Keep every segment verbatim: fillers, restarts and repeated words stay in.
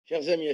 Chers amis,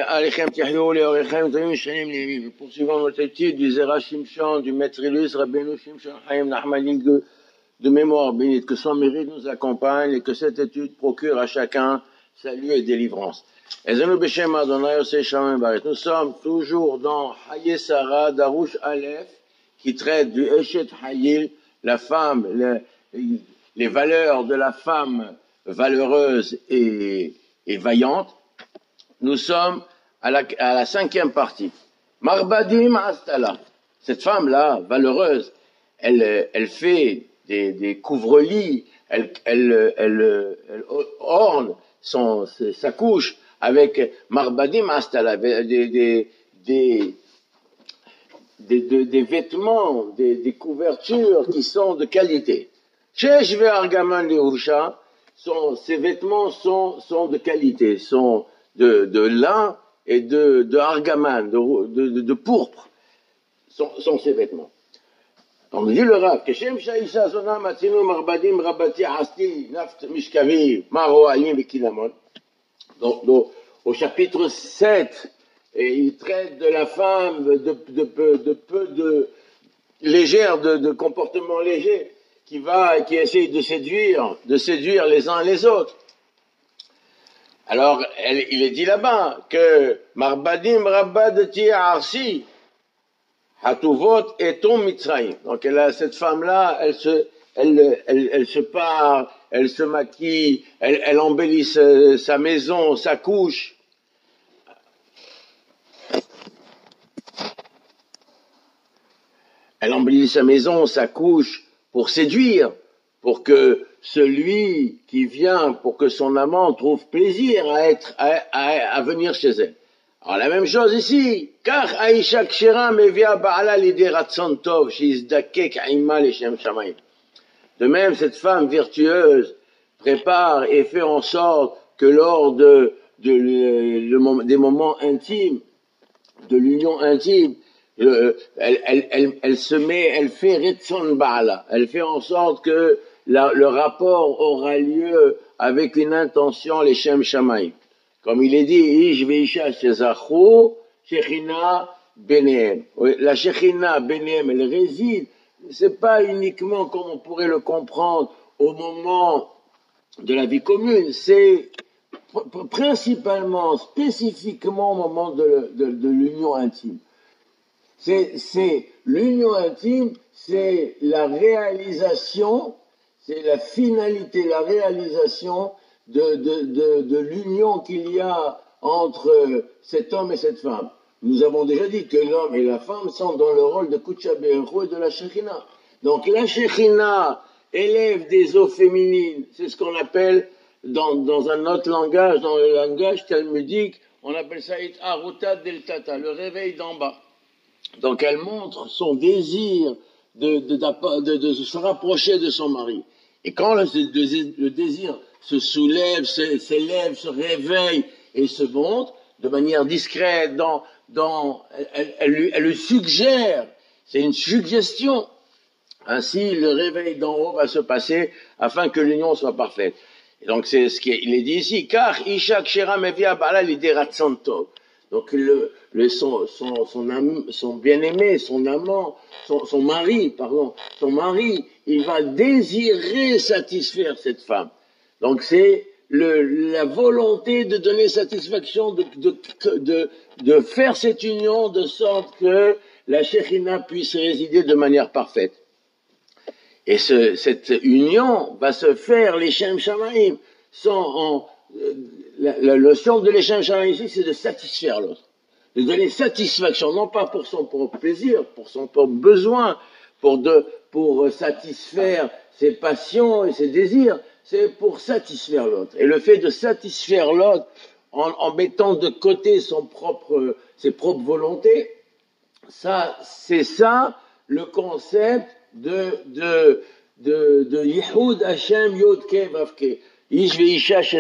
nous poursuivons notre étude du Zera Shimshon, du Maître illustre Rabbeinu Shimshon Chaim Nachmani, de mémoire bénite, que son mérite nous accompagne et que cette étude procure à chacun salut et délivrance. Nous sommes toujours dans Haye Sarah d'Arouche Aleph, qui traite du Eshet Hayil, la femme, les, les valeurs de la femme valeureuse et, et vaillante. Nous sommes à la, à la cinquième partie. Marbadim Astala. Cette femme-là, valeureuse, elle, elle fait des, des couvre-lits, elle, elle, elle, elle orne son, sa couche avec Marbadim Astala, des, des, des, des, des, des vêtements, des, des couvertures qui sont de qualité. Chez Jve Argaman Lehusha, ces vêtements sont, sont de qualité, sont de, de lin et de, de argaman, de, de, de, de pourpre, sont, sont ces vêtements. On dit le Rav, Keshem Shaisha Zona Matzinu Marbadim Rabati Asti Naft Mishkavi Maro Alim Bekinamon. Donc, donc, au chapitre sept, et il traite de la femme de, de, de, de, de peu de légère, de, de comportement léger, qui va, qui essaye de séduire, de séduire les uns les autres. Alors, elle, il est dit là-bas que Marbadim Rabadati Arsi Hatuvot et Tom Mitzrayim. Donc, elle a, cette femme-là, elle se, elle, elle, elle se part, elle se maquille, elle, elle embellit sa, sa maison, sa couche. Elle embellit sa maison, sa couche pour séduire, pour que celui qui vient, pour que son amant trouve plaisir à être, à, à, à venir chez elle. Alors la même chose ici. Car Aisha Kshera mevia ba'ala l'idée ratson tov, shizdakek aima leshem shamayim. De même, cette femme vertueuse prépare et fait en sorte que lors de, de, de, de des moments intimes, de l'union intime, elle, elle, elle, elle se met, elle fait retson ba'ala. Elle fait en sorte que La, le rapport aura lieu avec une intention, les Shem Shamaim. Comme il est dit, Ish veisha shezachu, Shechina benehem. La Shechina benehem, elle réside, c'est pas uniquement comme on pourrait le comprendre au moment de la vie commune, c'est principalement, spécifiquement au moment de, de, de l'union intime. C'est, c'est l'union intime, c'est la réalisation, c'est la finalité, la réalisation de, de, de, de l'union qu'il y a entre cet homme et cette femme. Nous avons déjà dit que l'homme et la femme sont dans le rôle de Kutsha Be'echo et de la Shechina. Donc la Shechina élève des eaux féminines, c'est ce qu'on appelle dans, dans un autre langage, dans le langage talmudique, on appelle ça It Aruta Del Tata, le réveil d'en bas. Donc elle montre son désir de, de, de, de se rapprocher de son mari. Et quand le, le désir se soulève, s'élève, se réveille et se monte de manière discrète, dans, dans, elle, elle, lui, elle lui suggère, c'est une suggestion. Ainsi, le réveil d'en haut va se passer afin que l'union soit parfaite. Et donc c'est ce qu'il est dit ici. Car Isha Kshera Mevia Bala l'idée Ratsantov. Donc le, le, son, son, son, am, son bien-aimé, son amant, son, son mari, pardon, son mari, il va désirer satisfaire cette femme. Donc c'est le, la volonté de donner satisfaction, de, de, de, de faire cette union de sorte que la Shechina puisse résider de manière parfaite. Et ce, cette union va se faire, les Shem Shamaim, sont en... La, la notion de l'échange ici, c'est de satisfaire l'autre, de donner satisfaction, non pas pour son propre plaisir, pour son propre besoin, pour, de, pour satisfaire ses passions et ses désirs, c'est pour satisfaire l'autre. Et le fait de satisfaire l'autre en, en mettant de côté son propre, ses propres volontés, ça, c'est ça le concept de de de, de Yihoud Hashem Yod Ke Vav Ke. Et c'est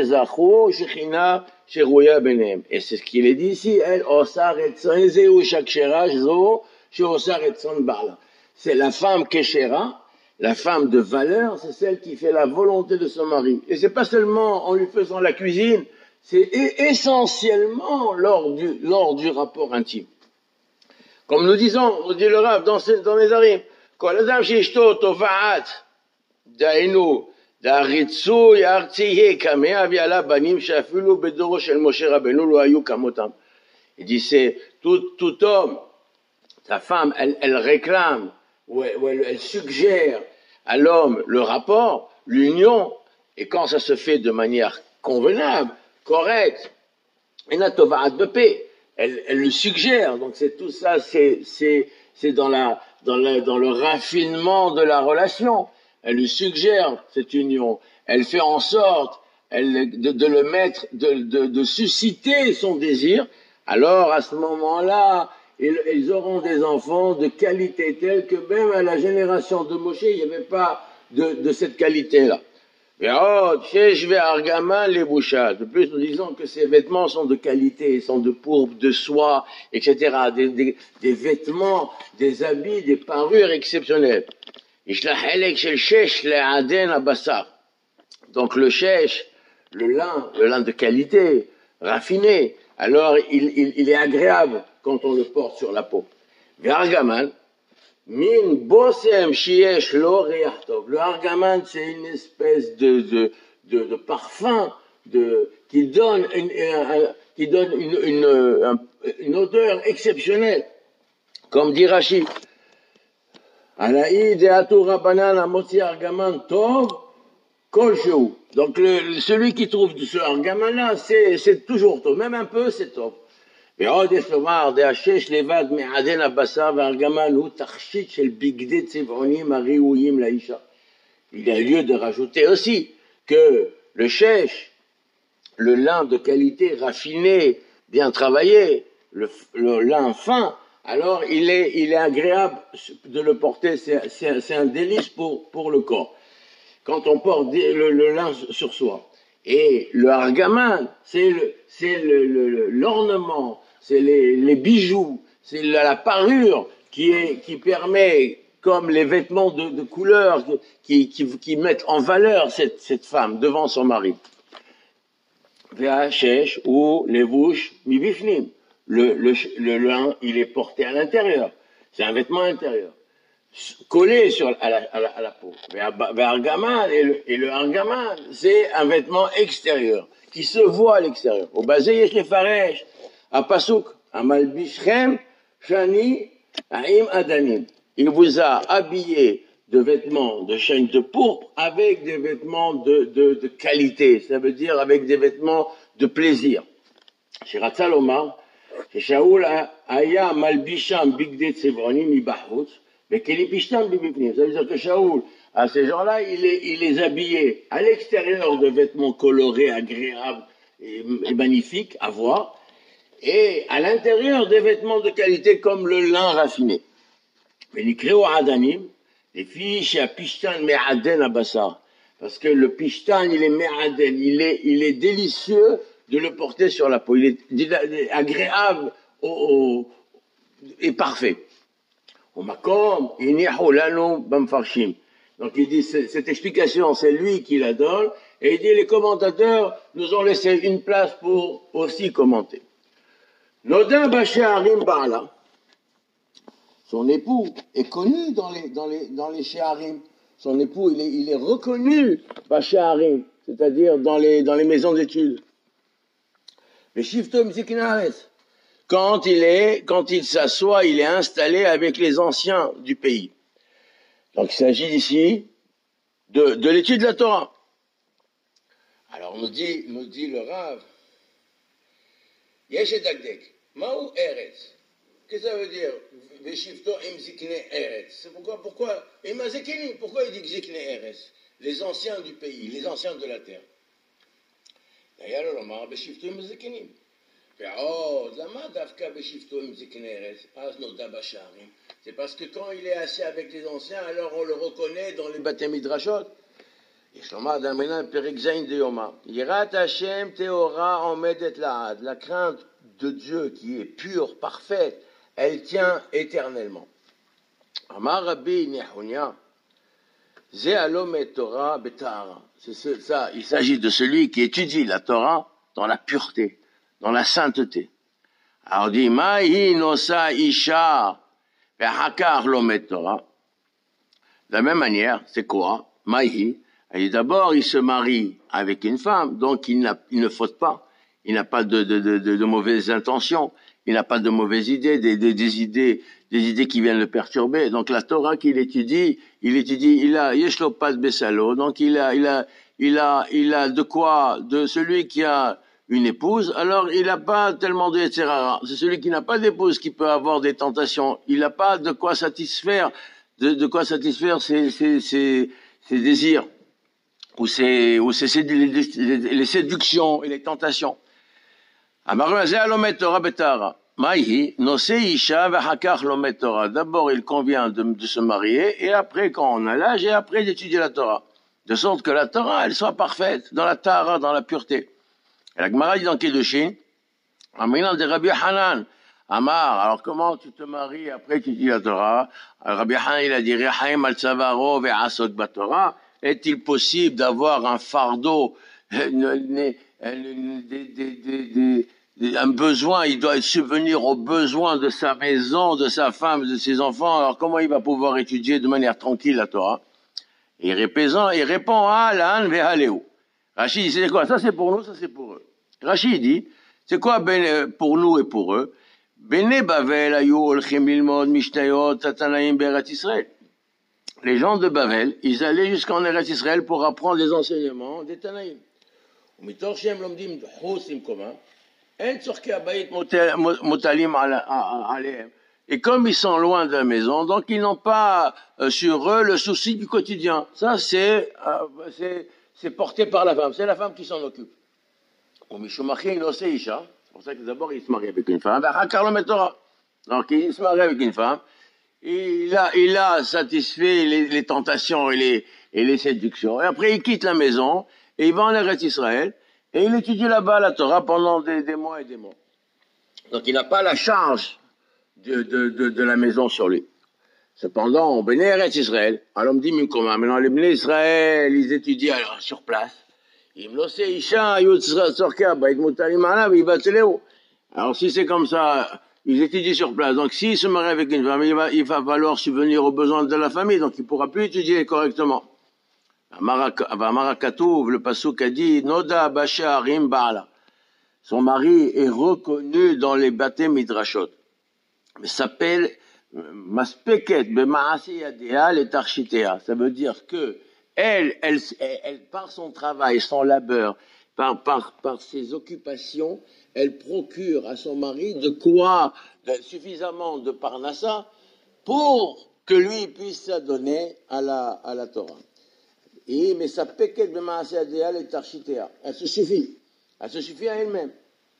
ce qu'il est dit ici, elle, c'est la femme Keshera, la femme de valeur, c'est celle qui fait la volonté de son mari. Et c'est pas seulement en lui faisant la cuisine, c'est essentiellement lors du, lors du rapport intime. Comme nous disons, nous dit le Rav dans, dans les Harim, Kol adam sheishto tovaat dainu d'aritzui artiye kamea viala banim shafilu bedoro shel Moshe Rabbeinu lo hayu kamotam. Il dit c'est tout, tout homme, sa femme, elle, elle réclame ou elle, ou elle, elle suggère à l'homme le rapport, l'union, et quand ça se fait de manière convenable, correcte, elle, elle le suggère. Donc c'est tout ça, c'est, c'est, c'est dans, la, dans, la, dans le raffinement de la relation. Elle lui suggère cette union. Elle fait en sorte elle, de, de le mettre, de, de, de susciter son désir. Alors à ce moment-là, ils, ils auront des enfants de qualité telle que même à la génération de Moshe, il n'y avait pas de, de cette qualité-là. De plus, nous disons que ces vêtements sont de qualité, sont de pourpre, de soie, et cetera. Des, des, des vêtements, des habits, des parures exceptionnelles. Donc le shesh, le lin, le lin de qualité, raffiné, alors il, il, il est agréable quand on le porte sur la peau. Ve'argaman, min bosem shiesh lo reach tov. Le argaman, c'est une espèce de, de, de, de parfum de, qui donne une, un, qui donne une, une, un, une odeur exceptionnelle. Comme dit Rashi, Anaï de'atu rabanan amotzi argaman tov kol shehu. Donc le, celui qui trouve ce argaman-là, c'est, c'est toujours tov. Même un peu, c'est tov. ועוד יש לומר, דהשש לבד מעדן הבשר והארגמן הוא תכשיט של בגדי צבעונים הראויים לאישה. Il y a lieu de rajouter aussi que le shèche, le lin de qualité raffiné, bien travaillé, le, le lin fin, alors il est, il est agréable de le porter, c'est, c'est, c'est un délice pour, pour le corps. Quand on porte le, le lin sur soi. Et le argaman, c'est, le, c'est le, le, l'ornement, c'est les, les bijoux, c'est la, la parure qui, est, qui permet, comme les vêtements de, de couleur, qui, qui, qui mettent en valeur cette, cette femme devant son mari. Ve'ashesh ou levush mibifnim. Le, le, le lin, il est porté à l'intérieur. C'est un vêtement intérieur. Collé sur, à, la, à, la, à la peau. Ve'argaman, et le, et le argaman, c'est un vêtement extérieur, qui se voit à l'extérieur. Au basé, yesh lefaresh. À Pasuk, à Malbishrem, Shani, Aim Adanim. Il vous a habillé de vêtements de chaîne de pourpre avec des vêtements de, de, de qualité. Ça veut dire avec des vêtements de plaisir. Chez Ratzalomar, chez Shaoul, Aya Malbisham Bigdet Sevronim Ibahut, mais Kelipishtam Bibipnim. Ça veut dire que Shaoul, à ces gens-là, il les, il les habillait à l'extérieur de vêtements colorés, agréables et, et magnifiques à voir. Et à l'intérieur des vêtements de qualité comme le lin raffiné. Mais les créo adanim, les filles chez pishtan me'aden abassa. Parce que le pishtan, il est me'aden, il est, il est délicieux de le porter sur la peau. Il est, il est agréable au, au, et parfait. Au makom, inihu lanu bamfarshim. Donc il dit, cette explication, c'est lui qui la donne. Et il dit, les commentateurs nous ont laissé une place pour aussi commenter. Nodin Bashéharim Ba'ala, son époux est connu dans les, dans les, dans les Sheharim. Son époux, il est, il est reconnu Bashéharim, c'est-à-dire dans les, dans les maisons d'études. Mais Shiftom Ziknares, quand il est, quand il s'assoit, il est installé avec les anciens du pays. Donc il s'agit ici de, de l'étude de la Torah. Alors nous dit, nous dit le Rav, Yesh et Dagdek. Maou Eretz. Qu'est-ce que ça veut dire? Veshifto im zikne Eretz. C'est pourquoi, pourquoi, ima zekini. Pourquoi il dit zikne Eretz? Les anciens du pays, les anciens de la terre. D'ailleurs, le Omar, Veshifto im zekini. Ve'od, lama davka Veshifto im zikne Eretz. Az noda basharim. C'est parce que quand il est assis avec les anciens, alors on le reconnaît dans les Bate Midrashot. La crainte de Dieu qui est pure, parfaite, elle tient éternellement. Amar Rabbi Nehunia, Ze alom et Torah betahara. C'est ça, il s'agit de celui qui étudie la Torah dans la pureté, dans la sainteté. Alors on dit, Mahi nosa isha ve'hakar lomet Torah. De la même manière, c'est quoi? Mahi, d'abord il se marie avec une femme, donc il, n'a, il ne faute pas, il n'a pas de, de, de, de, de mauvaises intentions, il n'a pas de mauvaises idées, des, des, des idées, des idées qui viennent le perturber. Donc la Torah qu'il étudie, il étudie, il a yeshlo pas de besalo, donc il a, il a, il a, il a de quoi, de celui qui a une épouse, alors il n'a pas tellement de et cetera. C'est celui qui n'a pas d'épouse qui peut avoir des tentations. Il n'a pas de quoi satisfaire, de, de quoi satisfaire ses, ses, ses, ses désirs, ou ses, ou ses, ses les, les, les séductions et les tentations. D'abord, il convient de, de se marier, et après, quand on a l'âge, et après d'étudier la Torah. De sorte que la Torah, elle soit parfaite, dans la Tara, dans la pureté. Et la Gemara dit dans Kedushin, Aminan de Rabbi Hanan, Amar, alors comment tu te maries, après tu dis la Torah? Alors, Rabbi Hanan, il a dit, Rehaim al Tzavaro ve'asok batorah. Est-il possible d'avoir un fardeau, une, une, des, des, des, des, un besoin, il doit subvenir aux besoins de sa maison, de sa femme, de ses enfants, alors comment il va pouvoir étudier de manière tranquille la Torah? Et il répond, il répond, ah, l'an ve'haleu. Rachid dit, c'est quoi? Ça c'est pour nous, ça c'est pour eux. Rachid dit, c'est quoi ben, pour nous et pour eux? Bene Bavel ayu olchim lilmod mishnayot tatanaim be'eretz Israël. Les gens de Bavel, ils allaient jusqu'en Eretz Israël pour apprendre les enseignements des Tanaïm. ומתוך שהם לומדים חוץ במקומם, אין צורכי הבית מוטלים עליהם. Et comme ils sont loin de la maison, donc ils n'ont pas euh, sur eux le souci du quotidien. Ça, c'est, euh, c'est, c'est porté par la femme. C'est la femme qui s'en occupe. C'est pour ça que d'abord, il se marie avec une femme. Donc, il se marie avec une femme. Et il a, il a satisfait les, les tentations et les, et les séductions. Et après, il quitte la maison et il va en Eretz Israël. Et il étudie là-bas la Torah pendant des, des mois et des mois. Donc, il n'a pas la charge De, de, de, de la maison sur lui. Cependant, on bénit Eretz Israël. Alors on me dit, maintenant les bénis Israël, ils étudient alors, sur place. Alors si c'est comme ça, ils étudient sur place. Donc s'il se marie avec une femme, il va, il va falloir subvenir aux besoins de la famille. Donc il ne pourra plus étudier correctement. Amarakatouv, le pasuk a dit, Noda Basha Arim Baala. Son mari est reconnu dans les baptêmes midrashot. Mais s'appelle Maspeket Bemaasi Yadea et Tarchitea. Ça veut dire que elle, elle, elle, elle, par son travail, son labeur, par, par, par ses occupations, elle procure à son mari de quoi, de, suffisamment de parnassa pour que lui puisse s'adonner à la, à la Torah. Et, mais Maspeket Bemaasi Yadea et Tarchitea. Elle se suffit. Elle se suffit à elle-même.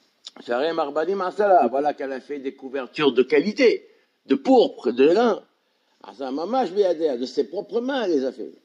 Voilà qu'elle a fait des couvertures de qualité, de pourpre, de lin. De ses propres mains, elle les a fait.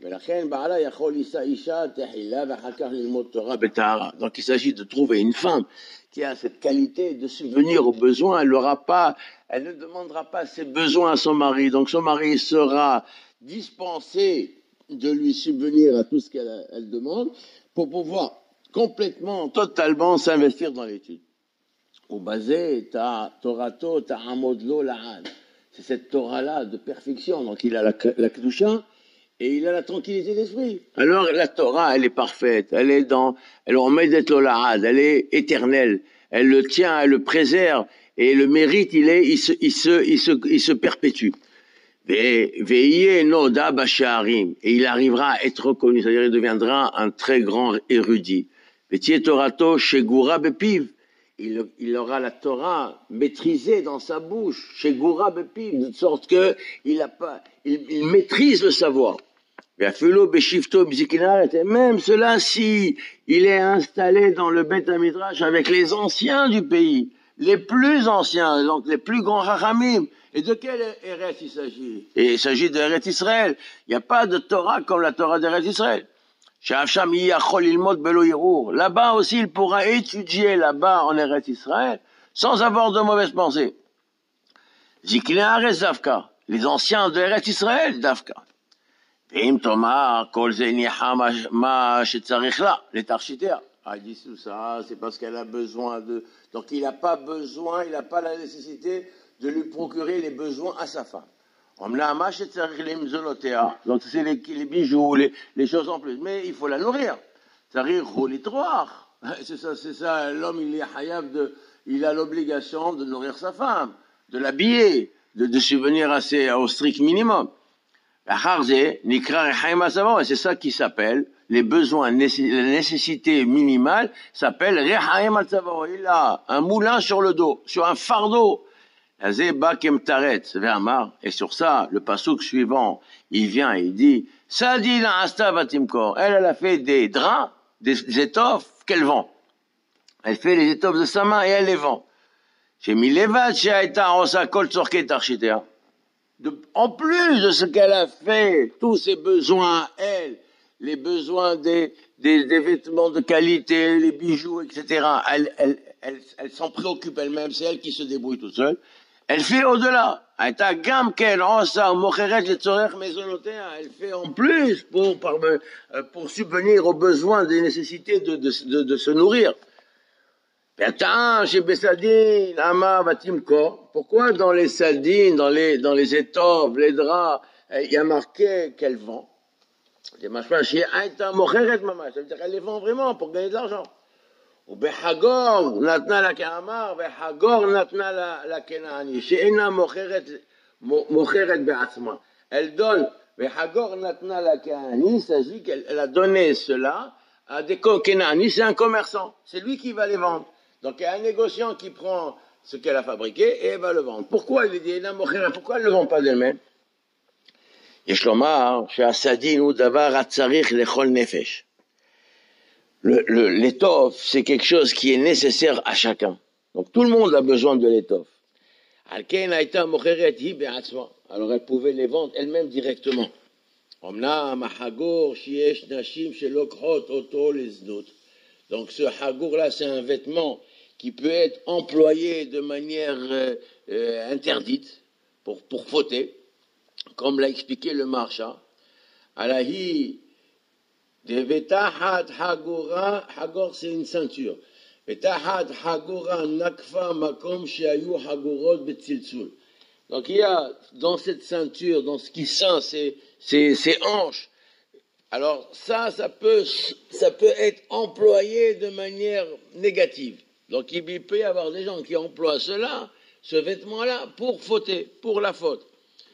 Donc il s'agit de trouver une femme qui a cette qualité de subvenir aux besoins. Elle n'aura pas, elle ne demandera pas ses besoins à son mari. Donc son mari sera dispensé de lui subvenir à tout ce qu'elle elle demande pour pouvoir complètement, totalement s'investir dans l'étude. Au basé, t'as Torato, t'as Amodlo, La'an. C'est cette Torah-là de perfection. Donc il a la, la Kedusha et il a la tranquillité d'esprit. Alors la Torah, elle est parfaite. Elle est dans, elle remet d'être La'an. Elle est éternelle. Elle le tient, elle le préserve. Et le mérite, il est, il se, il se, il se, il se perpétue. Veillez Noda Basharim. Et il arrivera à être reconnu. C'est-à-dire, il deviendra un très grand érudit. Vetier Torato, Shegura Bepiv. Il, il aura la Torah maîtrisée dans sa bouche, chez Goura Bepiv, de sorte que il, a pas, il, il maîtrise le savoir. Même cela, si il est installé dans le Beth Midrash avec les anciens du pays, les plus anciens, donc les plus grands Rachamim. Et de quel Eretz il s'agit? Et il s'agit de Eretz Israël. Il n'y a pas de Torah comme la Torah d'Eretz Israël. Là-bas aussi, il pourra étudier là-bas en Eretz Israël sans avoir de mauvaises pensées. Les anciens de Eretz Israël, Dafka. Ah, il dit tout ça, c'est parce qu'elle a besoin de... Donc il n'a pas besoin, il n'a pas la nécessité de lui procurer les besoins à sa femme. Donc c'est les, les bijoux, les, les choses en plus. Mais il faut la nourrir. C'est ça, c'est ça. L'homme, il est hayab de, il a l'obligation de nourrir sa femme, de l'habiller, de, de subvenir à ses, au strict minimum. Et c'est ça qui s'appelle les besoins, la nécessité minimale s'appelle Rehaim al Tzavao. Il a un moulin sur le dos, sur un fardeau. Et sur ça, le passouk suivant, il vient et il dit, Sadina Asta Batimkor. Elle, elle a fait des draps, des étoffes qu'elle vend. Elle fait les étoffes de sa main et elle les vend. J'ai mis les vaches, j'ai été en sa kol tzorket architéa. En plus de ce qu'elle a fait, tous ses besoins, elle, les besoins des, des, des vêtements de qualité, les bijoux, et cetera, elle, elle, elle, elle s'en préoccupe elle-même, c'est elle qui se débrouille toute seule. Elle fait au-delà. Elle fait en plus pour, pour subvenir aux besoins, des nécessités de, de, de, de se nourrir. Pourquoi dans les sardines, dans les, dans les étoffes, les draps, il y a marqué qu'elle vend? Ça veut dire qu'elle les vend vraiment pour gagner de l'argent. Elle donne, il s'agit qu'elle a donné cela à des Kenaani, c'est un commerçant, c'est lui qui va les vendre. Donc il y a un négociant qui prend ce qu'elle a fabriqué et elle va le vendre. Pourquoi il dit pourquoi elle ne le vend pas d'elle-même? L'étoffe, c'est quelque chose qui est nécessaire à chacun. Donc tout le monde a besoin de l'étoffe. Alors elle pouvait les vendre elle-même directement. Donc ce hagour-là, c'est un vêtement qui peut être employé de manière euh, euh, interdite, pour, pour fauter, comme l'a expliqué le marchand. Alahi, de vetahat hagora, hagor c'est une ceinture. Vetahat hagora nakfa makom sheayu hagorot betziltzul. Donc il y a dans cette ceinture, dans ce qui ceint ces, ces, ces hanches, alors ça, ça peut, ça peut être employé de manière négative. Donc il peut y avoir des gens qui emploient cela, ce vêtement-là, pour fauter, pour la faute.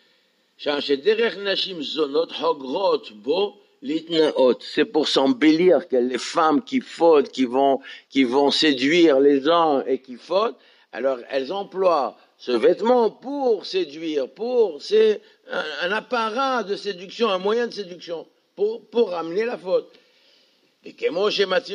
C'est pour s'embellir que les femmes qui fautent, qui vont, qui vont séduire les gens et qui fautent, alors elles emploient ce vêtement pour séduire, pour, c'est un, un apparat de séduction, un moyen de séduction, pour, pour amener la faute. Et comme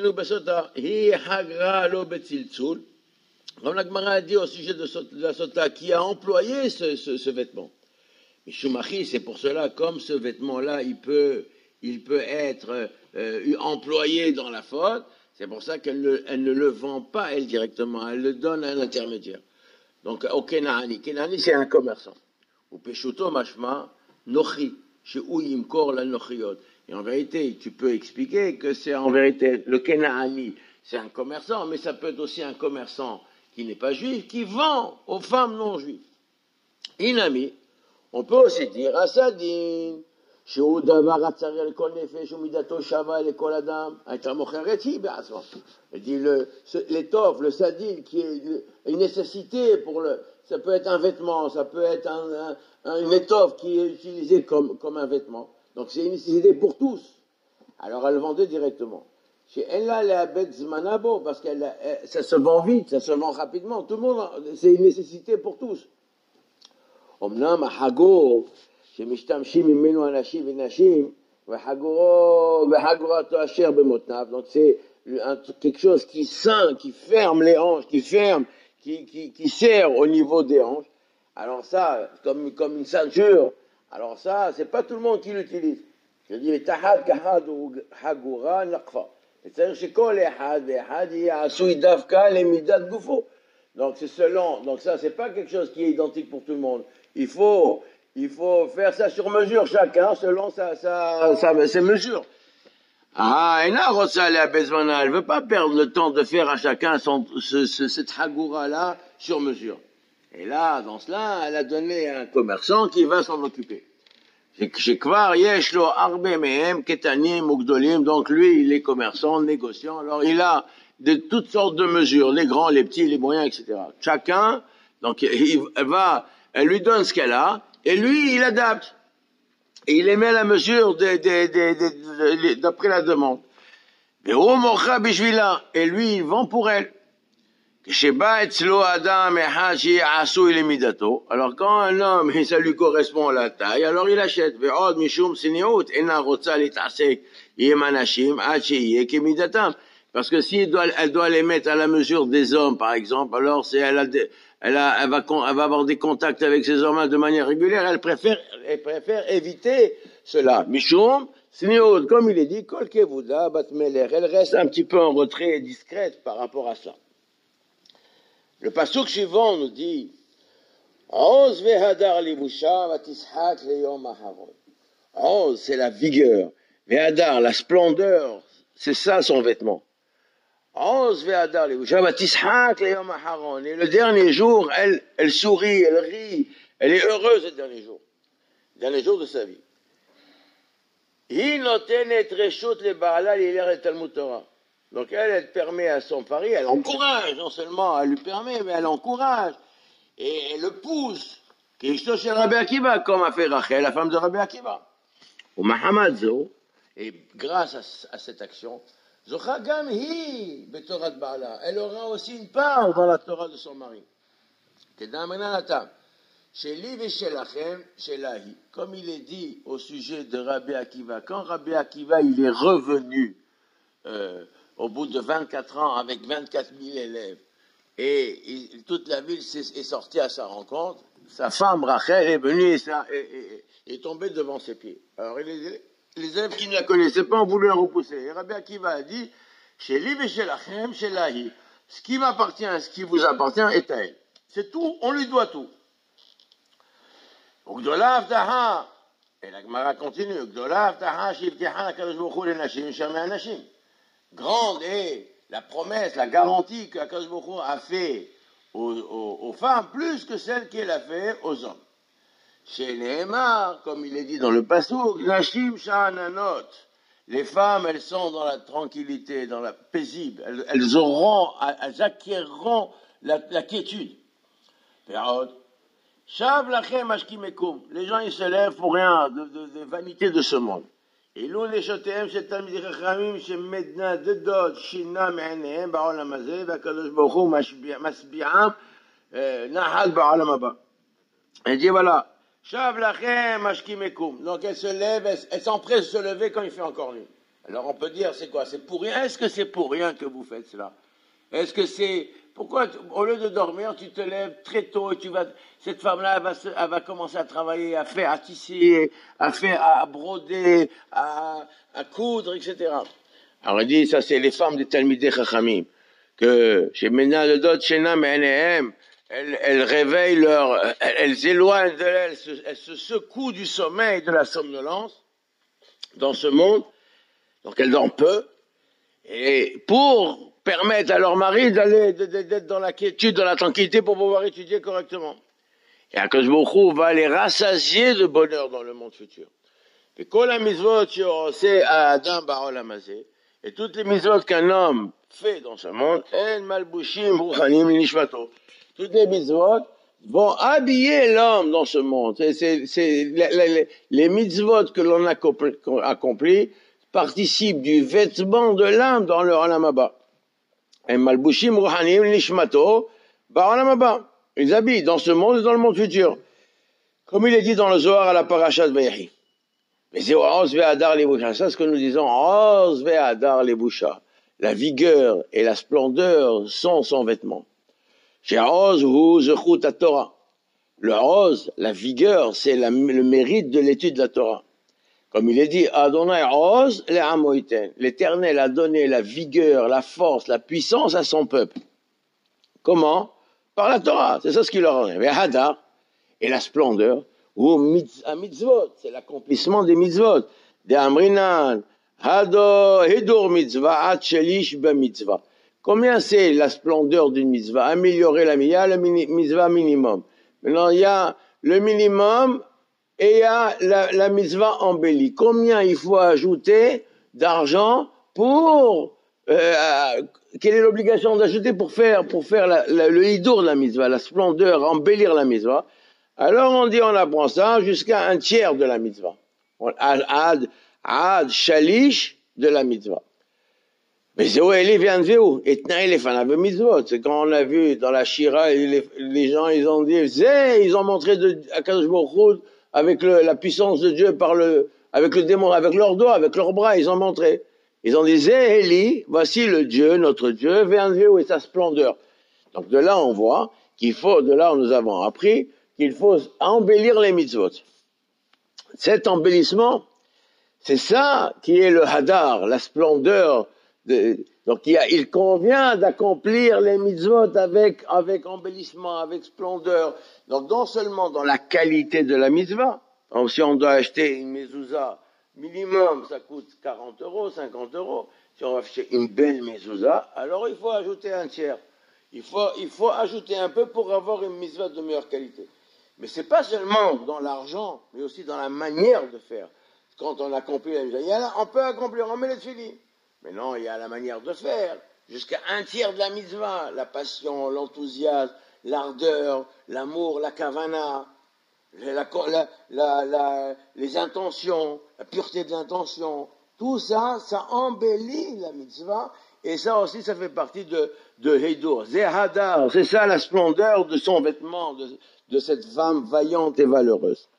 la Gemara a dit au sujet de, de la Sota, qui a employé ce, ce, ce vêtement. Mais Shumachi, c'est pour cela, comme ce vêtement-là, il peut, il peut être euh, employé dans la faute, c'est pour ça qu'elle ne, elle ne le vend pas, elle, directement, elle le donne à un intermédiaire. Donc, au Kenaani, Kenaani, c'est un commerçant. Au Peshuto Mashma, Nochi, chez Uyimkor la Nochiot. Et en vérité, tu peux expliquer que c'est en vérité, le Kenaani, c'est un commerçant, mais ça peut être aussi un commerçant qui n'est pas juif, qui vend aux femmes non juives. Inami, on peut aussi dire, Asadin, שהוא דבר הצריך לכל נפש ומידתו שווה לכל אדם, הייתה מוכרת היא בעצמה. Il dit le, l'étoffe, le sadil, qui est une nécessité pour le, ça peut être un vêtement, ça peut être un, un, une étoffe qui est utilisée comme, comme un vêtement. Donc c'est une nécessité pour tous. Alors elle vendait directement. Chez elle, elle a bête zmanabo, parce que ça se vend vite, ça se vend rapidement. Tout le monde, c'est une nécessité pour tous. Omnam hagor, שמשתמשים ממנו אנשים ונשים, וחגורתו אשר במותניו. Donc c'est un, quelque chose qui ceint, qui ferme les hanches, qui ferme, qui, qui, qui serre au niveau des hanches. Alors ça, comme, comme une ceinture, alors ça, c'est pas tout le monde qui l'utilise. Je dis, tahad kahad ou hagura naqfa. C'est-à-dire que kol ehad ve'ehad ya'asui davka lemidat gufo. Donc c'est selon, donc ça, c'est pas quelque chose qui est identique pour tout le monde. Il faut... Il faut faire ça sur mesure chacun, selon sa, sa, sa, ses mesures. Ah, et là, Rossale à Bezmana, elle veut pas perdre le temps de faire à chacun son, ce, ce, cette hagoura-là sur mesure. Et là, dans cela, elle a donné à un commerçant qui va s'en occuper. Shekvar yeshlo arbe mehem ketanim ugdolim, donc lui, il est commerçant, négociant, alors il a de toutes sortes de mesures, les grands, les petits, les moyens, et cetera. Chacun, donc, il, elle va, elle lui donne ce qu'elle a, et lui, il adapte. Et il émet la mesure de, de, de, de, de, d'après la demande. Et lui, il vend pour elle. Alors quand un homme, et ça lui correspond à la taille, alors il achète. Parce que si elle doit, elle doit les mettre à la mesure des hommes, par exemple, alors c'est, elle, a des, elle, a, elle, va, elle va avoir des contacts avec ces hommes de manière régulière, elle préfère, elle préfère éviter cela. Mishum, Siniot, comme il est dit, Kol Kevuda, Batmeler, elle reste un petit peu en retrait et discrète par rapport à ça. Le pasuk suivant nous dit, Oz vehadar libusha vatishak leyom aharon. Oz, c'est la vigueur. Vehadar, la splendeur, c'est ça son vêtement. Oz vehadar libusha vatishak leyom aharon. Et le dernier jour, elle, elle sourit, elle rit, elle est heureuse le dernier jour. Le dernier jour de sa vie. Hi notenet reshut le ba'ala liler et Talmud Torah. Donc elle, elle permet à son mari, elle encourage, non seulement elle lui permet, mais elle encourage, et elle le pousse, chez Rabbi Akiva, comme a fait Rachel, la femme de Rabbi Akiva. Au Mahamad Zo, et grâce à, à cette action, Zocha gam hi betorat ba'ala, elle aura aussi une part dans la Torah de son mari. Comme il est dit au sujet de Rabbi Akiva, quand Rabbi Akiva il est revenu euh, au bout de vingt-quatre ans, avec vingt-quatre mille élèves, et il, toute la ville est, est sortie à sa rencontre, sa femme Rachel est venue et, ça, et, et, et est tombée devant ses pieds. Alors les, les élèves qui ne la connaissaient pas ont voulu la repousser. Et Rabbi Akiva a dit, chez lui et chez Lachem, chez Lahi, ce qui m'appartient, ce qui vous appartient est à elle. C'est tout, on lui doit tout. Ugdolav Taha, et la Gemara continue, Ugdolav Taha, Shivteha, Kadosh Baruch Hu, les Nashim, Shamei Anashim. Grande est la promesse, la garantie que Akadosh Baruch Hu a fait aux, aux, aux femmes, plus que celle qu'elle a fait aux hommes. Chez Nehemar, comme il est dit dans le Passouk, Nashim Sha'ananot, les femmes, elles sont dans la tranquillité, dans la paisible, elles, elles auront, elles acquerront la, la quiétude. Shav lachem ashkimekum, les gens ils se lèvent pour rien, de, de, de vanité de ce monde. Et l'on les chotem, c'est Talmidei Chachamim, c'est Medna de Dod, Shina Me'anehem, Ba'olam Hazeh, V'Akadosh Baruch Hu Masbi'am, Nahal Ba'olam Haba. Elle dit voilà, Shav lachem ashkimekum. Donc elle se lève, elle, elle s'empresse de se lever quand il fait encore nuit. Alors on peut dire, c'est quoi? C'est pour rien? Est-ce que c'est pour rien que vous faites cela? Est-ce que c'est... Pourquoi, au lieu de dormir, tu te lèves très tôt et tu vas, cette femme-là, elle va, se, elle va commencer à travailler, à faire, à tisser, à faire, à broder, à, à coudre, et cetera. Alors, il dit, ça, c'est les femmes des Talmidei Chachamim, que, chez Mena le Dot, Shena Me'anehem, elles, elles réveillent leur, elles, elles éloignent de elles, elles se, elles se secouent du sommeil, de la somnolence, dans ce monde, donc elles dorment peu, et pour permettre à leur mari d'aller, d'être dans la quiétude, dans la tranquillité pour pouvoir étudier correctement. Et Akadosh Baruch Hu va les rassasier de bonheur dans le monde futur. Et kol ha-mitzvot she'oseh ha'adam ba'olam hazeh, et toutes les mitzvot qu'un homme fait dans ce monde, en malbushim ruchanim nishmato. Toutes les mitzvot vont habiller l'homme dans ce monde. C'est, c'est, c'est les, les, les mitzvot que l'on accomplit, accomplit participent du vêtement de l'âme dans le olam haba. Malbushim ruhanim nishmato ba'olam haba. Ils habitent dans ce monde et dans le monde futur. Comme il est dit dans le Zohar à la Parashat Vayechi. Mais c'est Oz ve'adar lebusha. Ça, ce que nous disons, Oz ve'adar lebusha. La vigueur et la splendeur sont son vêtement. Chez Oz hu zechut ha-Torah. Le Oz, la vigueur, c'est la, le mérite de l'étude de la Torah. Comme il est dit, Adonai Oz le'amo yiten. L'Éternel a donné la vigueur, la force, la puissance à son peuple. Comment? Par la Torah. C'est ça ce qu'il leur a donné. Ve'hadar, et la splendeur, ou mitzvot, c'est l'accomplissement des mitzvot. Des amrinan, Hado Hidur mitzvah, at shelish mitzvah. Combien c'est la splendeur d'une mitzvah? Améliorer la mitzvah, le mitzvah minimum. Maintenant, il y a le minimum et il y a la, la mitzvah embellie. Combien il faut ajouter d'argent pour... Euh, quelle est l'obligation d'ajouter pour faire, pour faire la, la, le hidour de la mitzvah, la splendeur, embellir la mitzvah? Alors on dit, on apprend ça jusqu'à un tiers de la mitzvah. Ad, ad shalish de la mitzvah. Mais c'est où elle vient de où? Et tenez les fans avec mitzvot. C'est quand on a vu dans la Shira, les, les gens, ils ont dit, zé, ils ont montré de, à Kadosh Baruch Hu, avec le, la puissance de Dieu par le, avec le démon, avec leurs doigts, avec leurs bras, ils ont montré. Ils ont dit, zé, Eli, voici le Dieu, notre Dieu, vient de où et sa splendeur. Donc de là, on voit qu'il faut, de là, nous avons appris qu'il faut embellir les mitzvot. Cet embellissement, c'est ça qui est le hadar, la splendeur. De, donc il, y a, il convient d'accomplir les mitzvot avec, avec embellissement, avec splendeur. Donc non seulement dans la qualité de la mitzvah, donc si on doit acheter une mezouza, minimum ça coûte quarante euros, cinquante euros. Si on va acheter une belle mezouza, alors il faut ajouter un tiers. Il faut, il faut ajouter un peu pour avoir une mitzvah de meilleure qualité. Mais c'est pas seulement dans l'argent, mais aussi dans la manière de faire. Quand on accomplit la mitzvah, il y a là, on peut accomplir, on met les tefillin. Mais non, il y a la manière de faire. Jusqu'à un tiers de la mitzvah, la passion, l'enthousiasme, l'ardeur, l'amour, la kavana, la, la, la, la, les intentions, la pureté de l'intention. Tout ça, ça embellit la mitzvah. Et ça aussi, ça fait partie de, de Heidur. Zehadar, c'est ça la splendeur de son vêtement, de, de cette femme vaillante et valeureuse.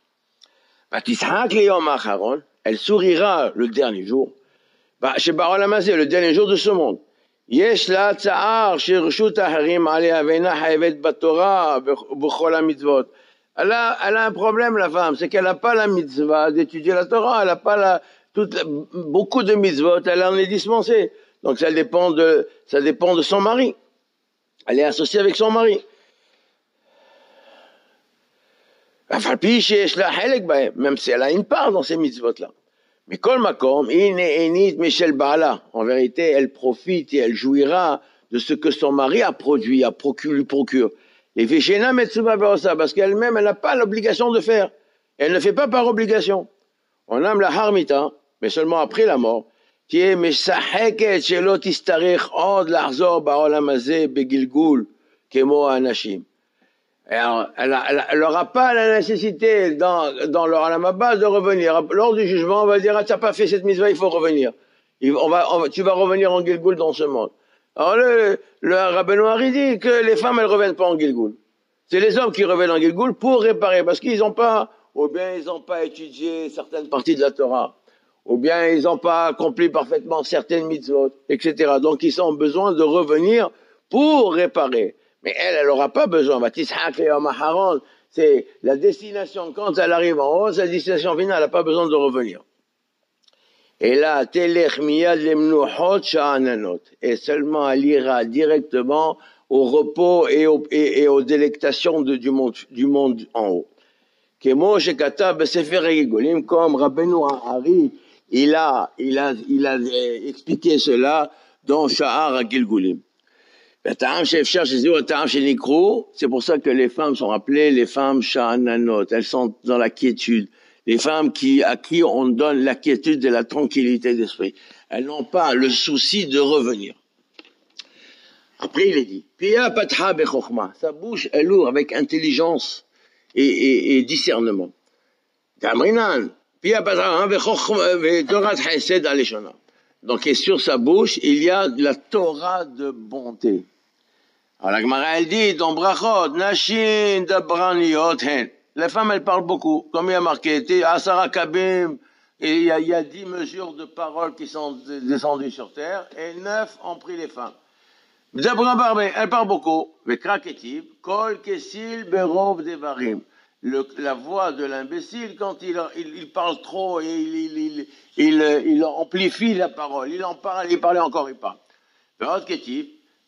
Elle sourira le dernier jour. Chez Baal Hamazé, le dernier jour de ce monde. Yesh la tsa'ar shirshut harim alea veina haevet batora b'chol ha-mitzvot. Elle a, elle a un problème, la femme, c'est qu'elle n'a pas la mitzvah d'étudier la Torah, elle n'a pas la, toute, beaucoup de mitzvot, elle en est dispensée. Donc ça dépend de, ça dépend de son mari. Elle est associée avec son mari. Même si elle a une part dans ces mitzvot-là. Mais kol makom, init Michel Baala. En vérité, elle profite et elle jouira de ce que son mari a produit, a procure, lui procure. Les Veshena Metsuba Beosa, parce qu'elle-même, elle n'a pas l'obligation de faire. Elle ne fait pas par obligation. On aime la harmita, mais seulement après la mort, qui est Meshacheket Shelot Istarich Od Lahzor Ba'olam Hazeh Begilgul Kemo Anashim. Alors, elle n'aura pas la nécessité dans, dans leur alamaba de revenir. Lors du jugement, on va dire, ah, tu n'as pas fait cette mitzvah, il faut revenir. Il, on va, on va, tu vas revenir en Gilgul dans ce monde. Alors, le, le Rabbeinu Hari dit que les femmes, elles ne reviennent pas en Gilgul. C'est les hommes qui reviennent en Gilgul pour réparer, parce qu'ils n'ont pas, ou bien ils n'ont pas étudié certaines parties de la Torah, ou bien ils n'ont pas accompli parfaitement certaines mitzvot, et cetera. Donc, ils ont besoin de revenir pour réparer. Mais elle, elle n'aura pas besoin. C'est la destination, quand elle arrive en haut, sa destination finale, elle n'a pas besoin de revenir. Et là, et seulement elle ira directement au repos et, au, et, et aux délectations de, du, monde, du monde en haut. Comme Rabbeinu Hari, il a, il a, il a expliqué cela dans Sha'ar Gilgulim. C'est pour ça que les femmes sont appelées les femmes sha'ananot. Elles sont dans la quiétude. Les femmes qui, à qui on donne la quiétude et la tranquillité d'esprit. Elles n'ont pas le souci de revenir. Après, il est dit, sa bouche est lourde avec intelligence et, et, et discernement. Donc, et sur sa bouche, il y a la Torah de bonté. Alors la Gemara, elle dit, dans Brachot, Nashin Dabraniot Hen. Les femmes, elles parlent beaucoup. Comme il y a marqué, Asara Kabim, et il y a, il y a dix mesures de paroles qui sont descendues sur terre, et neuf ont pris les femmes. Dabran Barbe, elle parle beaucoup. Vekraketib, Kol Kesil Berov Devarim. La voix de l'imbécile, quand il, il, il parle trop et il, il, il, il, il amplifie la parole, il en parle, il parle encore, il parle. Vekraketib,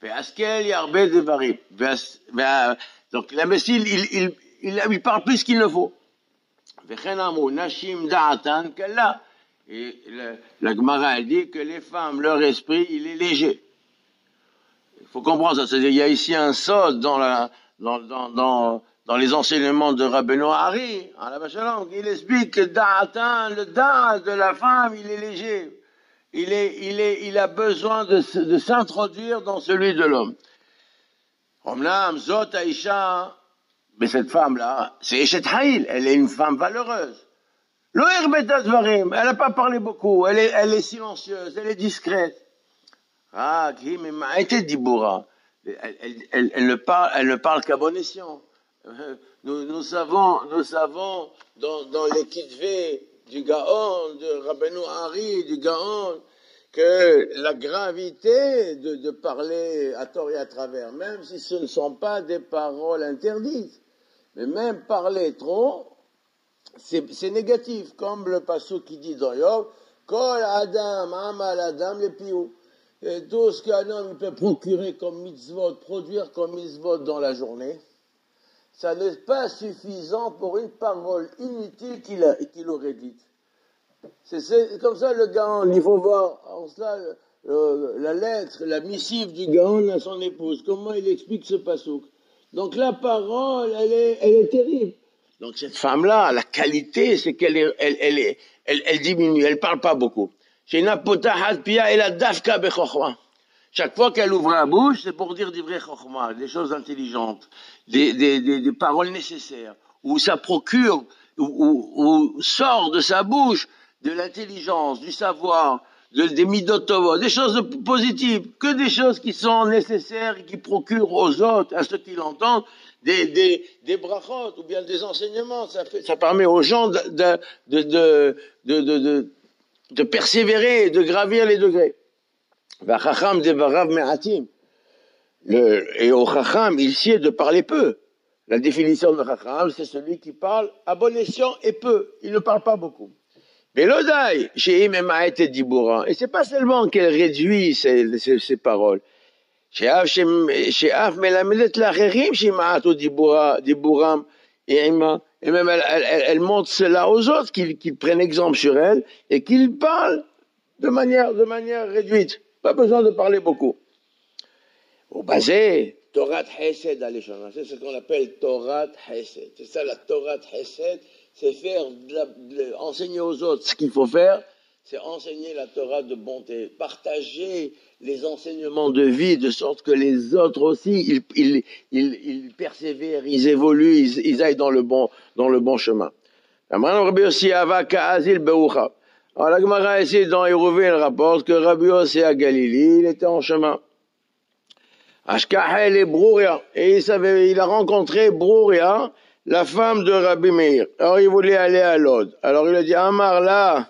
donc l'imbécile, il, il, il, il parle plus qu'il ne faut. Et le, la Gemara a dit que les femmes, leur esprit, il est léger. Il faut comprendre ça. C'est-à-dire, il y a ici un sod dans, la, dans, dans, dans, dans les enseignements de Rabbeinu Hari, à la Bachalon. Il explique que da'atan, le da' de la femme, il est léger. Il, est, il, est, il a besoin de, de s'introduire dans celui de l'homme. Omnam, Zot Aisha, mais cette femme-là, c'est Eshet Haïl, elle est une femme valeureuse. Loher Betat Dvarim, elle n'a pas parlé beaucoup, elle est, elle est silencieuse, elle est discrète. Ah, qui mais Ma'ete Dibura, elle, elle, elle, elle ne parle, elle ne parle qu'à bon escient. Nous, nous savons, nous savons dans, dans les Kitvei du Gaon, de Rabbeinu Hari, du Gaon, que la gravité de, de parler à tort et à travers, même si ce ne sont pas des paroles interdites, mais même parler trop, c'est, c'est négatif, comme le passage qui dit dans Yov, Kol Adam, Amal Adam, les piou. Et tout ce qu'un homme peut procurer comme mitzvot, produire comme mitzvot dans la journée, ça n'est pas suffisant pour une parole inutile qu'il, a, qu'il aurait dite. C'est, c'est comme ça le Gaon, il faut voir en cela euh, la lettre, la missive du Gaon à son épouse, comment il explique ce passouk. Donc la parole, elle est, elle est terrible. Donc cette femme-là, la qualité, c'est qu'elle est, elle, elle, est, elle, elle diminue, elle parle pas beaucoup. Chaque fois qu'elle ouvre la bouche, c'est pour dire des vrais chokhmah, des choses intelligentes, des, des, des, des paroles nécessaires, où ça procure, où, où, où sort de sa bouche de l'intelligence, du savoir, de, des midotovot, des choses positives, que des choses qui sont nécessaires et qui procurent aux autres, à ceux qui l'entendent, des, des, des brachot ou bien des enseignements. Ça, fait, ça permet aux gens de, de, de, de, de, de, de, de persévérer et de gravir les degrés. Le, et au chacham, il sied de parler peu. La définition de chacham, c'est celui qui parle à bon escient et peu. Il ne parle pas beaucoup. Mais l'odai, chez Imema était Dibouran. Et c'est pas seulement qu'elle réduit ses, ses, ses paroles. Chez Af, Melamedet Lacherim, chez Maato Dibouram, et Ima. Et même elle, elle, elle montre cela aux autres, qu'ils, qu'ils prennent exemple sur elle, et qu'ils parlent de manière, de manière réduite. Pas besoin de parler beaucoup. Au basé, Torah Hesed Aleshana, c'est ce qu'on appelle Torah Hesed. C'est ça la Torah Hesed, c'est faire de la, de, enseigner aux autres ce qu'il faut faire, c'est enseigner la Torah de bonté, partager les enseignements de vie de sorte que les autres aussi, ils, ils, ils, ils persévèrent, ils évoluent, ils, ils aillent dans le bon, dans le bon chemin. Alors la Gemara ici dans Hérouville rapporte que Rabbi Yossi à Galilée, il était en chemin. Ashkahel et Brouria, et il savait, il a rencontré Brouria, la femme de Rabbi Meir. Alors il voulait aller à Lod. Alors il a dit, Amar là,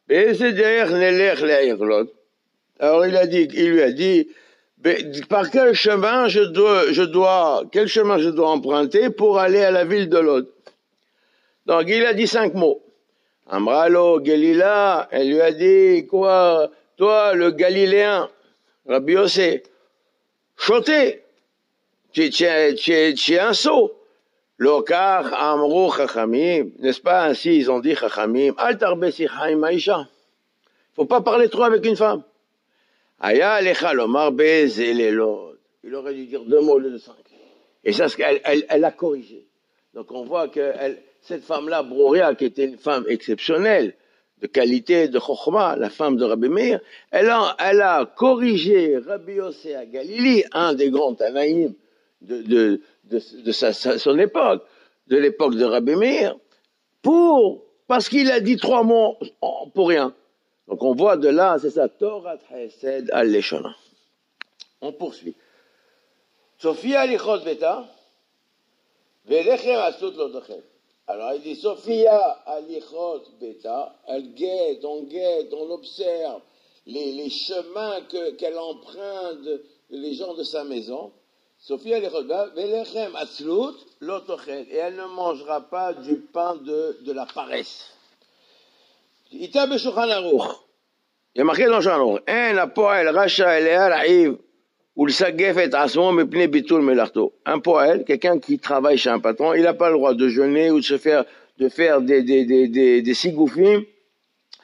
alors il a dit, il lui a dit, par quel chemin je dois, je dois, quel chemin je dois emprunter pour aller à la ville de Lod? Donc il a dit cinq mots. Amralo, Galila, elle lui a dit, quoi, toi, le Galiléen, Rabbi Yossi, choté, tu, tu, tu, tu es un sot. Lokar, Amrou, Chachamim, n'est-ce pas ainsi, ils ont dit Chachamim, Al tarbesi chaim aisha. Faut pas parler trop avec une femme. Aya lecha lomar bezelelod. Il aurait dû dire deux mots au lieu de cinq. Et ça, elle, elle, elle a corrigé. Donc on voit que elle, cette femme-là, Brouria, qui était une femme exceptionnelle, de qualité, de chokhmah, la femme de Rabbi Meir, elle a, elle a corrigé Rabbi Yossi à Galilée, un des grands Tanaïm de, de, de, de sa, sa, son époque, de l'époque de Rabbi Meir, pour, parce qu'il a dit trois mots pour rien. Donc on voit de là, c'est ça, Torah Hesed al-Leshona. On poursuit. Sophia lichot beta, velechem asut lodochem. Alors il dit, Sophia alichot beta, elle guette, on guette, on observe les, les chemins que, qu'elle emprunte, les gens de sa maison. Sophia alichot beta, velechem asut lodochem. Et elle ne mangera pas du pain de, de la paresse. Ita b'Shulchan Aruch. Il y a marqué dans le Shulchan Aruch, En hapoel rasha elea la'iv ulsagef et asmo mipnei bitul melarto. Un poël, quelqu'un qui travaille chez un patron, il n'a pas le droit de jeûner ou de se faire, de faire des, des, des, des, des sigoufim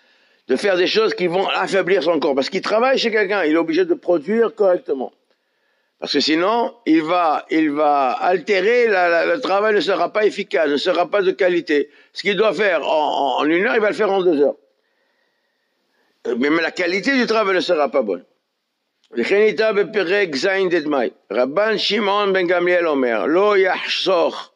de faire des choses qui vont affaiblir son corps. Parce qu'il travaille chez quelqu'un, il est obligé de produire correctement. Parce que sinon, il va, il va altérer, la, la, le travail ne sera pas efficace, ne sera pas de qualité. Ce qu'il doit faire en, en une heure, il va le faire en deux heures. Mais, mais la qualité du travail ne sera pas bonne. Rabban Shimon ben Gamliel Omer, Lo yachsoch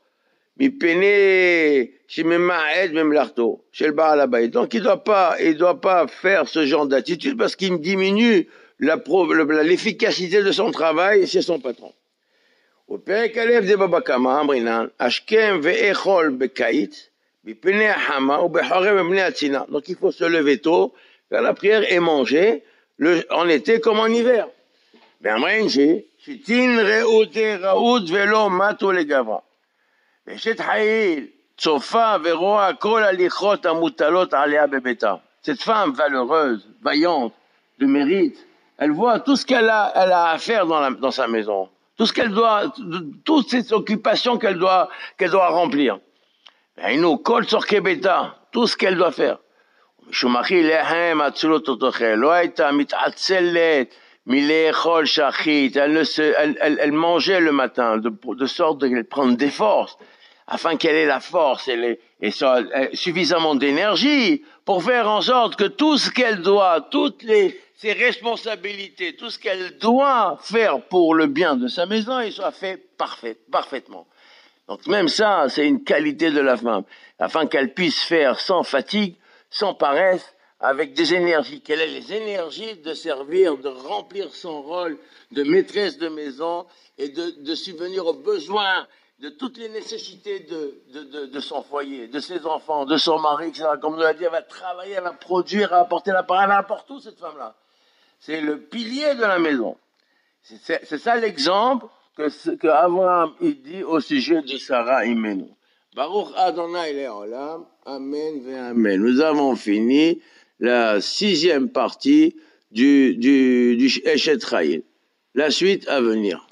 mipene shemema'ed memlarto, shel Baal Habayit. Donc il ne doit pas, il doit pas faire ce genre d'attitude parce qu'il diminue l'efficacité de son travail chez son patron. בפרק א' דבבא קמא אמרינן, השכם ואכול בקיץ, מפני החמה ובחורף מפני הצינה. Donc il faut se lever tôt, faire la prière et manger le, en été comme en hiver. ואמרין שתין רעותי רעות ולא מתו לגברה. ואשת חיל צופה ורואה כל הליכות המוטלות עליה בביתה. Cette femme valeureuse, vaillante, de mérite, elle voit tout ce qu'elle a, elle a à faire dans, la, dans sa maison, tout ce qu'elle doit, toutes ces occupations qu'elle doit, qu'elle doit remplir. Nous, kol tzorkei beta, tout ce qu'elle doit faire. Shumachi lehem atzulut otochel, lo hayta mit'atzelet mileechol shachit. Elle ne se, elle, elle, elle mangeait le matin de, de sorte de prendre des forces, afin qu'elle ait la force et, les, et soit, suffisamment d'énergie pour faire en sorte que tout ce qu'elle doit, toutes les, ses responsabilités, tout ce qu'elle doit faire pour le bien de sa maison, il soit fait parfait, parfaitement. Donc même ça, c'est une qualité de la femme, afin qu'elle puisse faire sans fatigue, sans paresse, avec des énergies, qu'elle ait les énergies de servir, de remplir son rôle de maîtresse de maison et de, de subvenir aux besoins, de toutes les nécessités de, de, de, de son foyer, de ses enfants, de son mari, et cetera. Comme on l'a dit, elle va travailler, elle va produire, elle va apporter la parole, elle va apporter tout, cette femme-là. C'est le pilier de la maison. C'est, c'est ça l'exemple que, que Abraham il dit au sujet de Sarah Imenu. Baruch Adonai Le'olam, Amen ve Amen. Nous avons fini la sixième partie du, du, du Eshet Chayil. La suite à venir.